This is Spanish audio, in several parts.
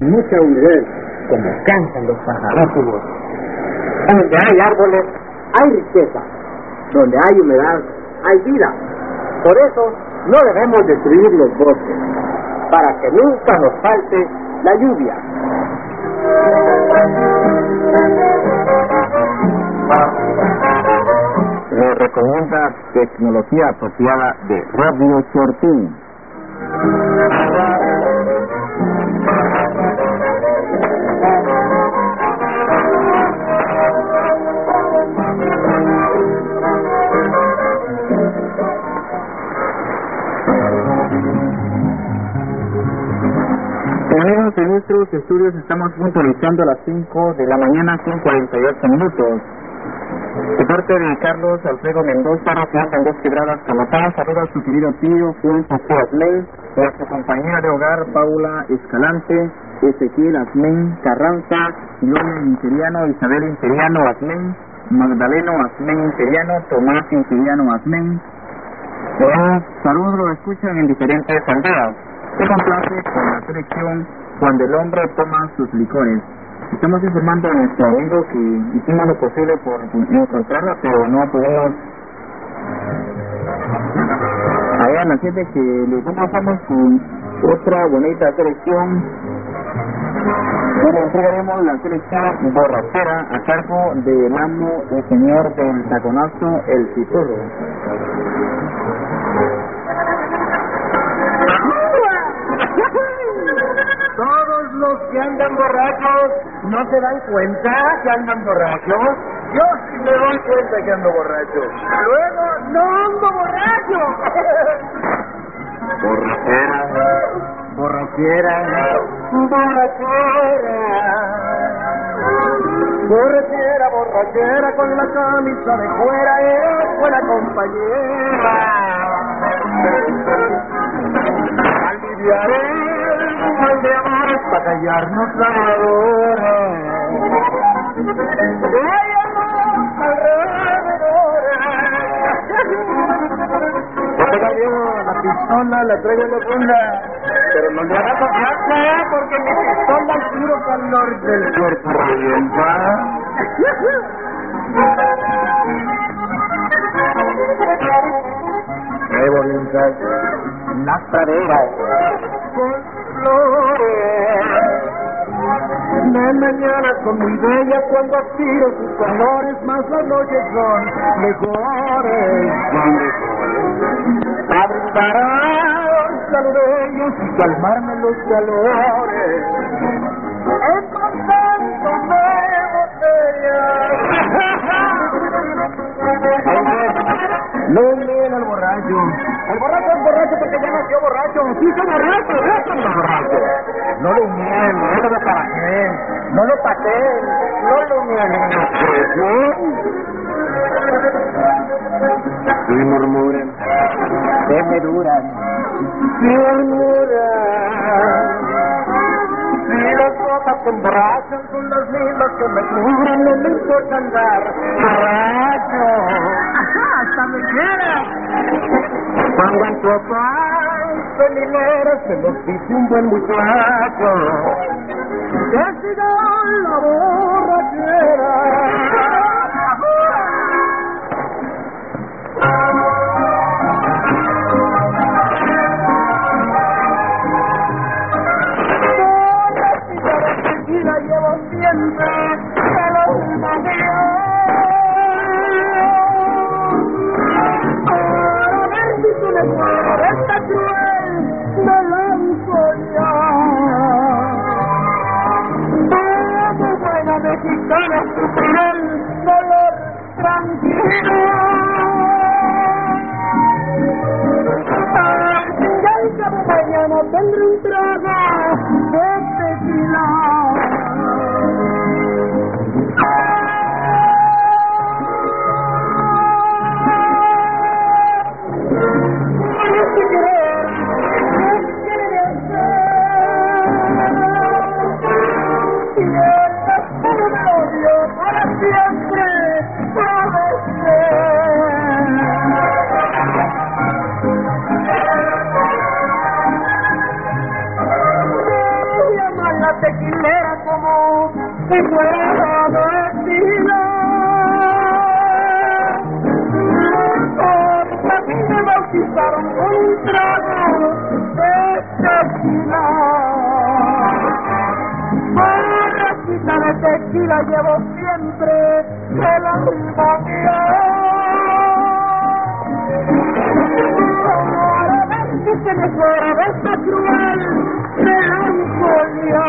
mucha humedad, como cantan los pajarófugos. Donde hay árboles, hay riqueza. Donde hay humedad, hay vida. Por eso, no debemos destruir los bosques, para que nunca nos falte la lluvia. Le recomienda tecnología apropiada de Radio Chortín. Amigos, en nuestros estudios estamos puntualizando a las 5 de la mañana con 48 minutos. De parte de Carlos Alfredo Mendoza, residente en Dos Quebradas, Calatá, saluda a su querido tío Juan José Asley, y a su compañera de hogar Paula Escalante, Ezequiel Asley Carranza, Gloria Interiano, Isabel Interiano Asley, Magdaleno Asley Interiano, Tomás Interiano Asley. Saludos lo escuchan en diferentes aldeas. Se complace con la selección Cuando el hombre toma sus licores. Estamos informando a nuestro amigo que hicimos lo posible por encontrarla, pero no pudimos hallar. Así de que les pasamos con otra bonita selección. Le entregaremos la selección borrachera a cargo del amo, el señor del taconazo, el Pitorro. Todos los que andan borrachos no se dan cuenta que andan borrachos. Yo sí me doy cuenta que ando borracho. Luego no ando borracho. Borrachera, borrachera con la camisa de fuera, eres buena compañera. Aliviaré el mal de amores para callarnos la hora. La pistola la traigo en la funda, pero no le haga confianza porque mi pistola al puro calor del cuerpo revienta. Qué bonitas las praderas con flores. De mañana son muy bellas cuando aspiro sus colores, más las noches son mejores. A brindar a los saludeños y calmarme los calores. Encontrándome botellas. No miren al borracho. El borracho es borracho porque ya nació borracho. Sí, soy borracho, déjenlo borracho. No lo humillen, no lo desparajeen, no lo pateen, no lo humillen. Y murmuran, que me duran, si las cosas se emborrachan son las mismas que me cubren, no me importa andar borracho. ¡Ajá! ¡Hasta me quiera! Cuando en tu afán feminero se nos dice un buen muchacho, que siga la borrachera. La llevo siempre de los maneros. Para ver si tú le mueres esta cruel melancolía. Como buena mexicana sufriré el dolor tranquilo. Al final cada mañana tendré un trago de tequila. y fuera vestida. Porque a mí me bautizaron con un trago de tequila. Borrachita de tequila llevo siempre el armonía. Que se me fuera de esta cruel melancolía.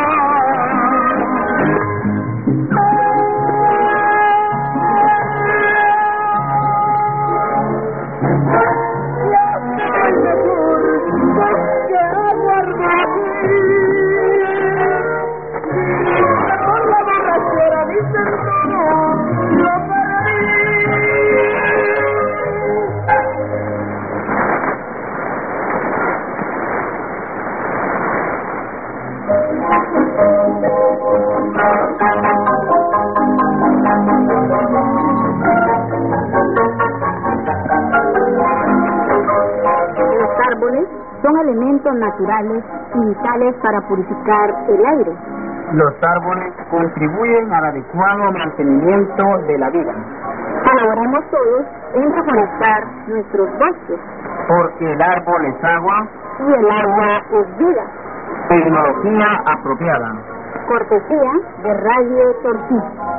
Son elementos naturales y vitales para purificar el aire. Los árboles contribuyen al adecuado mantenimiento de la vida. Colaboramos todos en reforestar nuestros bosques. Porque el árbol es agua y el agua es vida. Tecnología apropiada. Cortesía de Radio Tortí.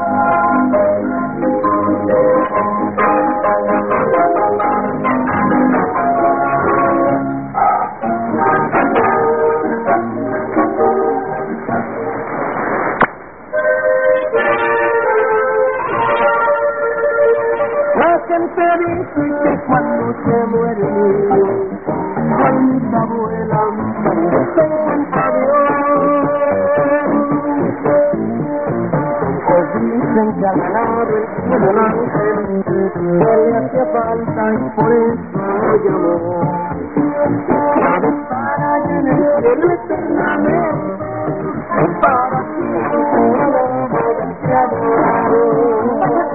Gente dice que cuando se muere el niño, cuando abuela se encuentra Dios. Dicen que al ganar el cielo el ángel, que le hacía falta y por eso lo llamó. Para estar allá en el cielo eternamente, para siempre la poder ser adorado.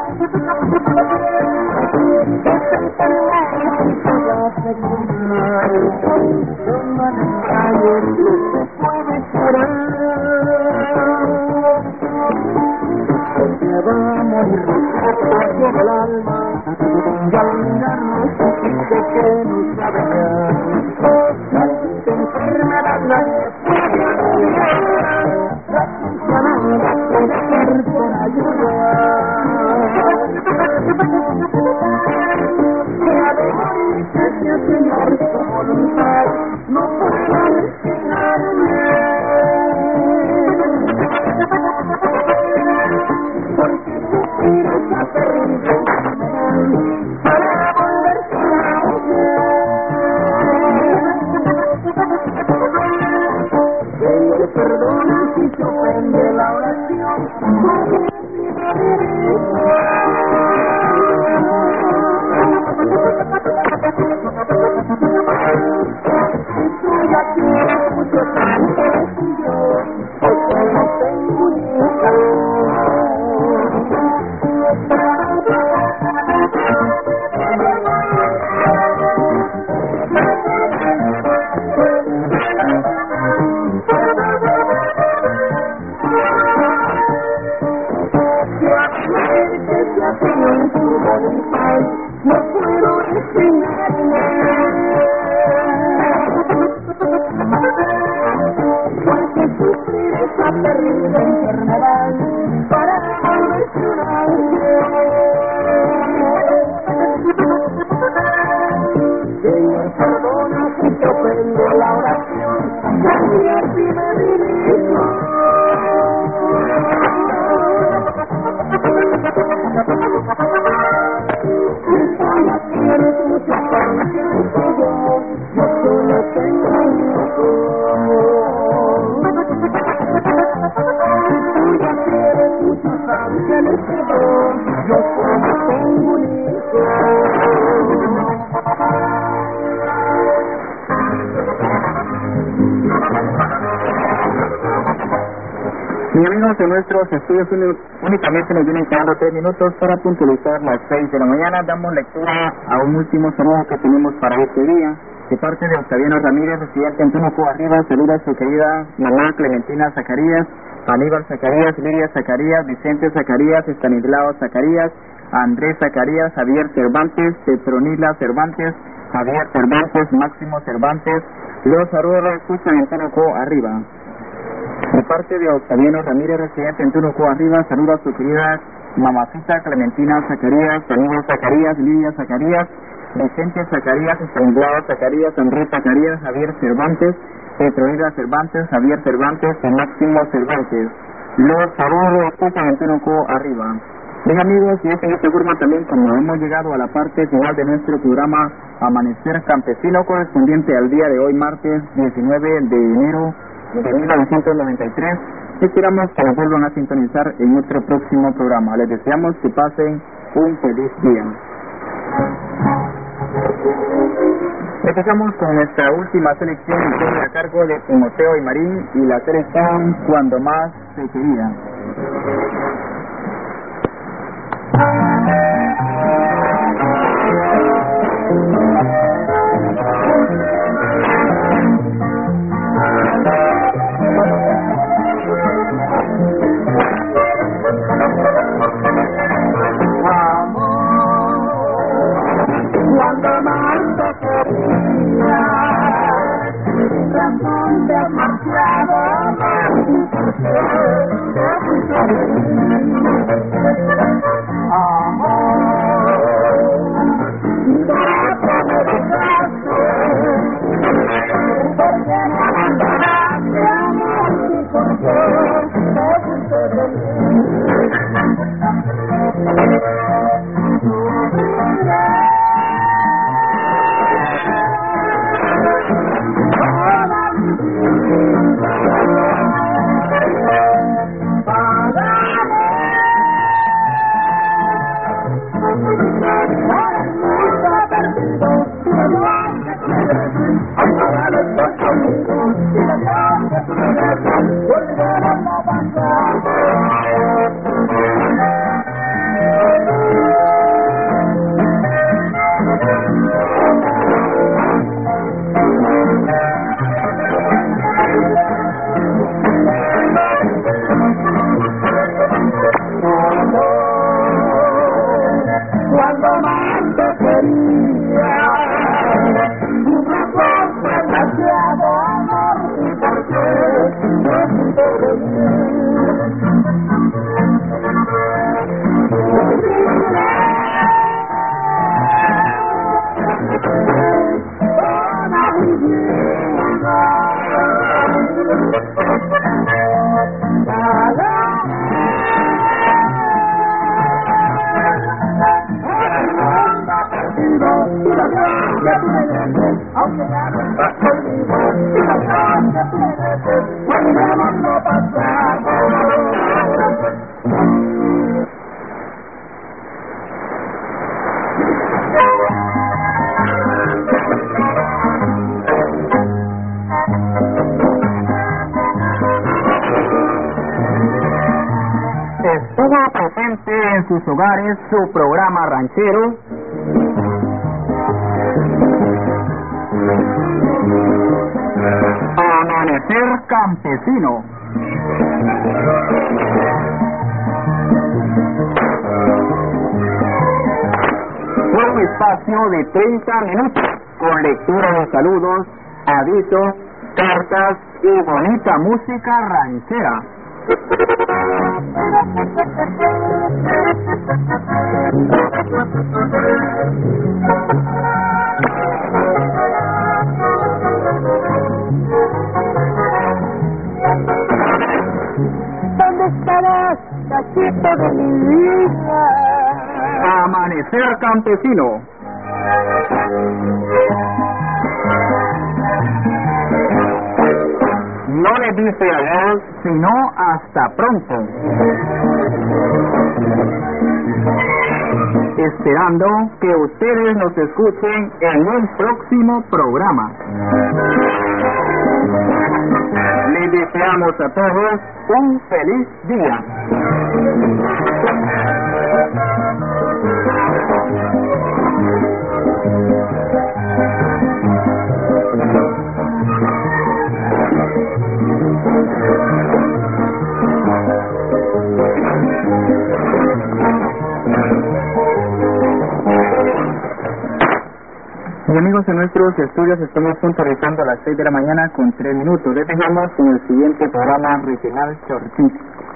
El alma y al mirarnos dice que no sabe ya la enfermedad la ciencia puede ser por ayudar que ha de morir que sea Señor su voluntad no puedo destinarme porque sufrir esa terrible para volverse a Señor, perdona si se ofende la oración, si tú ya tienes mucho tiempo y yo, porque no tengo un hijo. No puedo resignarme porque sufrir esa terrible enfermedad para volverse un ángel. Señor, perdona si te ofendo la oración, y así me dirijo. Tienes mucha paciencia, yo solo tengo un hijo. Tú ya tienes muchos ángeles, yo solo tengo un hijo. Mis amigos, de nuestros estudios únicamente nos vienen quedando 3 minutos para puntualizar las 6 de la mañana. Damos lectura a un último saludo que tenemos para este día. De parte de Octaviano Ramírez, residente en Tunuco Arriba, saluda a su querida mamá Clementina Zacarías, Aníbal Zacarías, Lidia Zacarías, Vicente Zacarías, Estanislao Zacarías, Andrés Zacarías, Javier Cervantes, Petronila Cervantes, Javier Cervantes, Máximo Cervantes. Los saludos los escuchan en Tunuco Arriba. De parte de Octaviano Ramírez, residente en Tunuco Arriba, saluda a su querida mamacita Clementina Zacarías, Aníbal Zacarías, Lidia Zacarías, Vicente Zacarías, Estanislao Zacarías, Andrés Zacarías, Javier Cervantes, Petronila Cervantes, Javier Cervantes y Máximo Cervantes. Los saludos escuchan en Tunuco Arriba. Bien amigos, y es en esta forma también como hemos llegado a la parte final de nuestro programa Amanecer Campesino, correspondiente al día de hoy, martes 19 de enero de 1993. Esperamos que nos vuelvan a sintonizar en nuestro próximo programa. Les deseamos que pasen un feliz día. Empezamos con nuestra última selección a cargo de Timoteo y Marín y la selección Cuando Más Se Quería. Cuando más te quería, sin razón demasiado amor, Estuvo presente en sus hogares su programa ranchero Amanecer Campesino. Fue un espacio de 30 minutos con lectura de saludos, avisos, cartas y bonita música ranchera. ¿Dónde estarás, cachito de mi vida? Amanecer Campesino. No le dice adiós, sino hasta pronto. Esperando que ustedes nos escuchen en un próximo programa. Les deseamos a todos un feliz día. amigos, en nuestros estudios estamos puntualizando a las 6 de la mañana con 3 minutos. Les dejamos con el siguiente programa regional Chortí.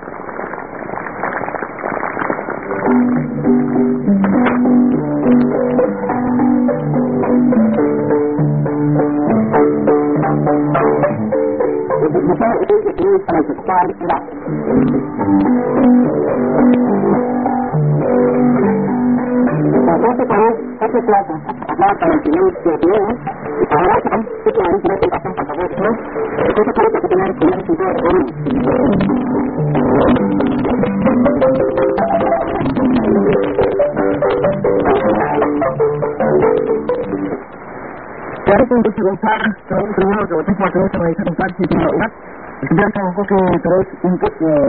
Claro que untuk sebentar, terus primero que voy a hacer para disfrutar si tiene una. Kemudian aku terus untuk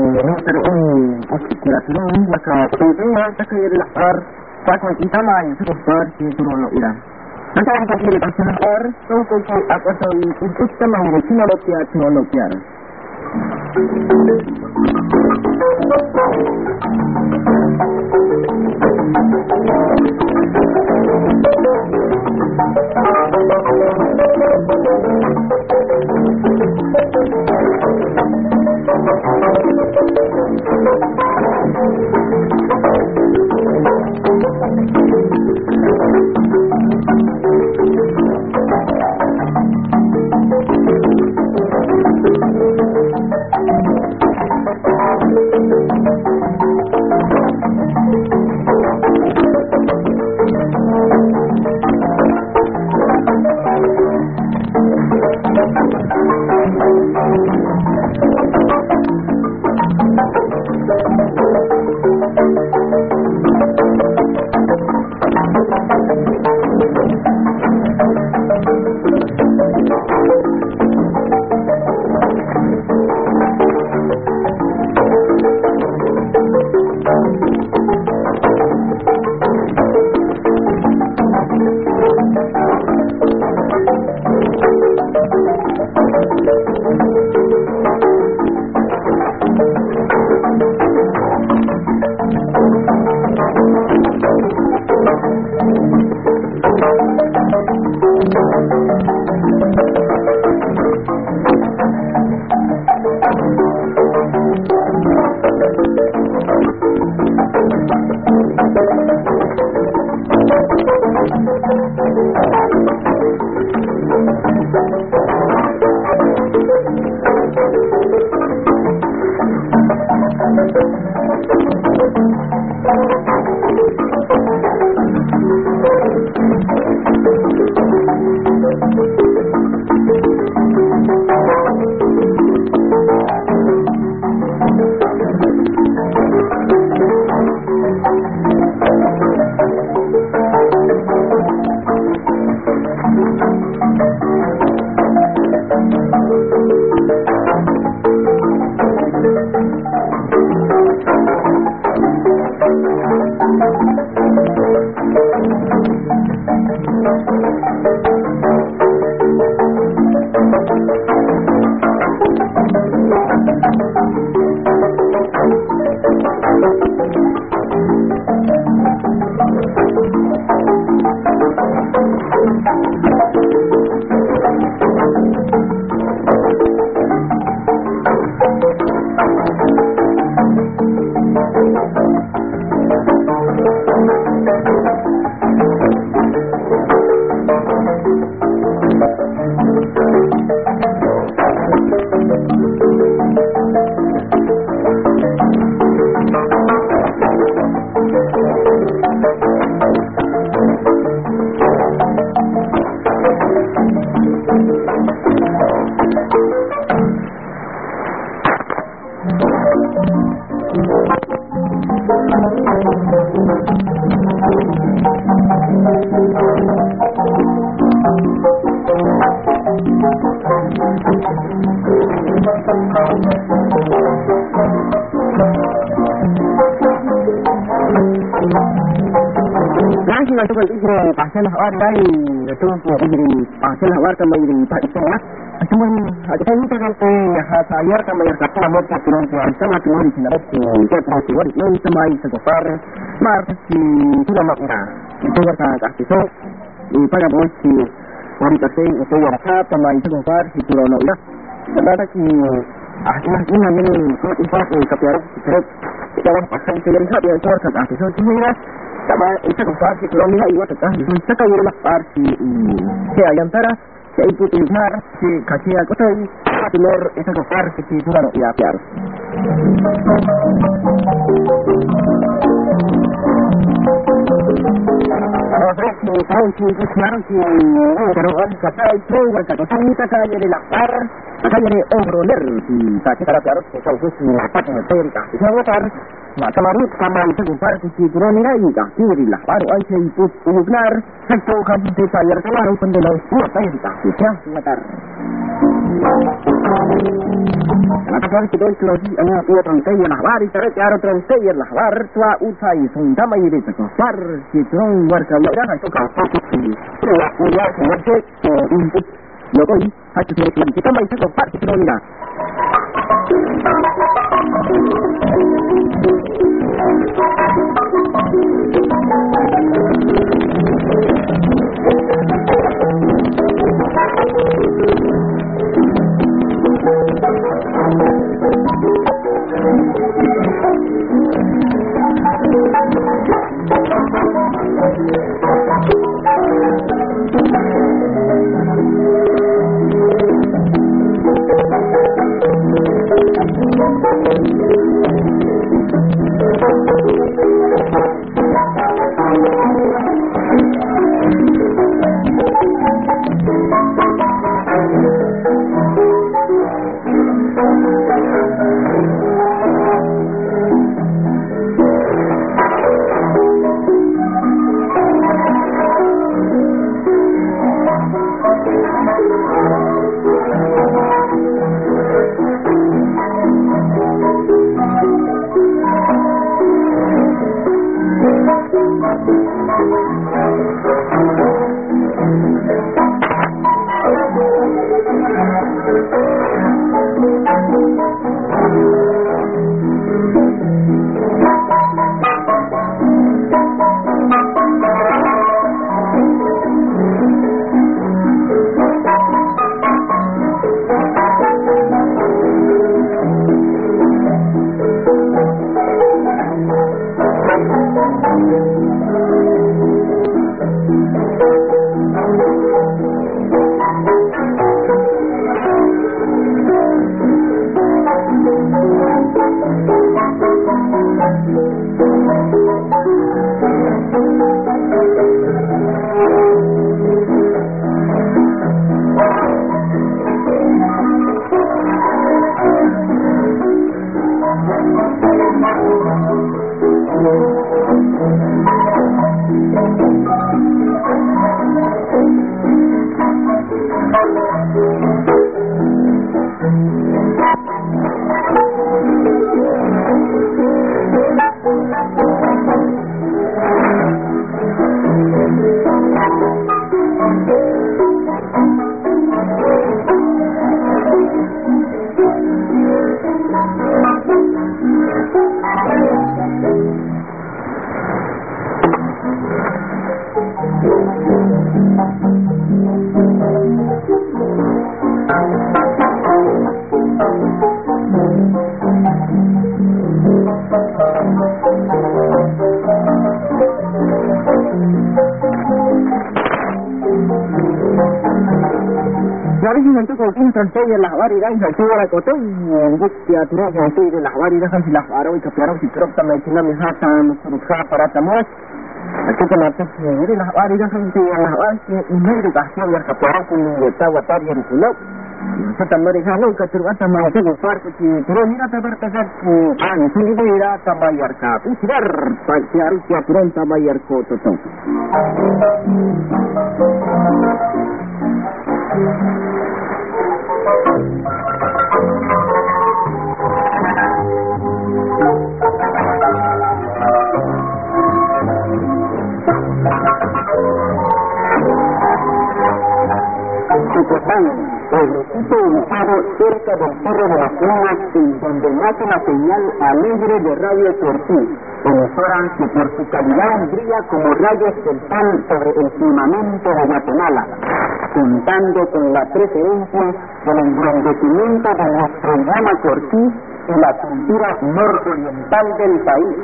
aspirasi maka tentunya saya dilapar pakai kita main sebentar si turun udah. Nanti akan kita pasar untuk apa tahu untuk sama teknologi teknologi. Langsung masuk ke pasal awal dari itu menjadi pasal awal menjadi pasal. Cuma ada yang kita kata saya kami kata nama turun sama turun di sana itu kita turun ini sama itu kepar marti sudah makna itu kata itu para vos si ahorita estoy acá para ir a comprar si tú no irás. La verdad que una viene un par de capiar pero estaban pasando que le sabía todo esa que son mira estaba esa comprar si tú no mira igual está y se cayó la parte que ayantara que hay que utilizar si cachía cosa y tener esa comprar si tú no irá a piar. Tahu si sekarang si teruan kata itu berkata kita kaya di lapar kaya di obroler si tak cara cara sesuatu si lapar hotel kah semua tar maka marut sama itu gupar si turun ini kah kiri lah baru aja itu benar sektor kamu di sayar kelar pendelai buat saya kah ya sebentar Kenapa kali kita itu lagi hanya dua tangkai yang lari cara cara tangkai yang lari tua usai sudah mai itu kafar kita warga lokal itu kafar itu ya punya sebagai input lokal hati kita mai itu kafar kita tidak Nanti kalau kita transport yang lahar ini kan satu orang kota yang dia turun nanti di lahar ini kan silah arah itu perang si truk sama Cina misalkan kurusah para tamu itu kenapa ini lahar ini kan si lahar ini itu kasih yang keperang punya kita watar yang pulau setelah mereka lalu keteruan sama itu gufar si turun ini ada berkasar ini dia tak bayar kapu sidar pasti harus dia turun tak bayar kota tu. El equipo ubicado cerca del Cerro de las Plumas, en donde nace la señal alegre de Radio Tortí. emisora que por su calidad brilla como rayos del sol sobre el firmamento de Guatemala, contando con la preferencia del engrandecimiento de nuestro idioma cortí y la cultura nororiental del país.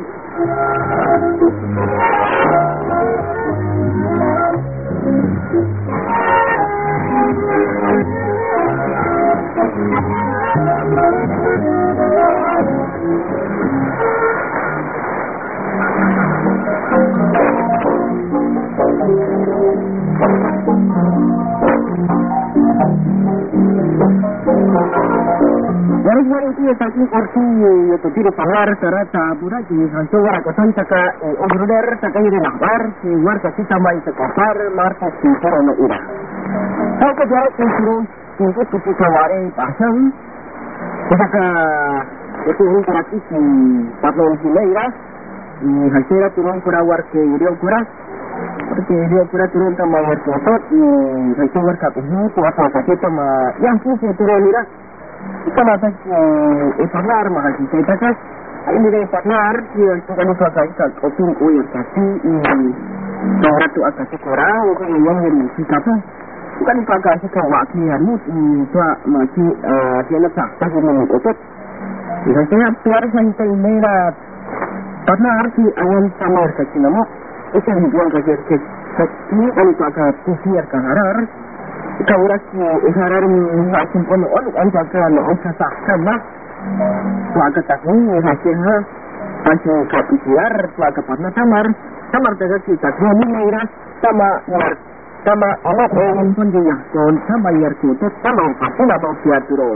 Waris itu taki kursi itu tidak pagar serata budak ini hantu warak kosan taka ogruder taka ini nakbar si war kasi tambah itu kopar marta si corona ira. Saya kerja insurans untuk tujuh kawari pasang. Saka itu ini kerasi si patron si ira. Hasilnya turun kura war ke rio kura. Porque rio kura turun tambah war kotot. Hantu war kapunya kuat kasih tambah yang sih turun ira. Ika natin iparlar mahal si Sai Takas. Ay hindi na iparlar yung kano kakaikat o ping uyo kasi Dora tu akasi korang o kaya yung si Kapa. Bukan kakasi ka wakil yan mo ito maki siya na sakta kung mamutot. Isa siya tuwari sa hintay na partner si awan samar sa sinamo. Isa hintay kasi sa ano ito akasiyar kaharar. Ikaw oras mo iharar mo aking panoon ang pagkanoon sa saksan na suaga takong hasil ha hasil kapitiar suaga partner samar taga kita kami mayra sama anak orang pun dia kon sama yar kita sama pasti na bau piaturo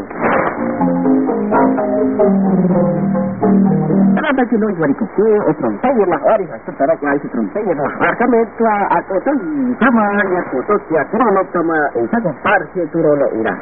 Kenapa kilo dari kuku otron tayo lah ori sa tarak ay sa tron tayo lah kami tua atau tu sama yar foto piaturo no sama isa ko par piaturo no ira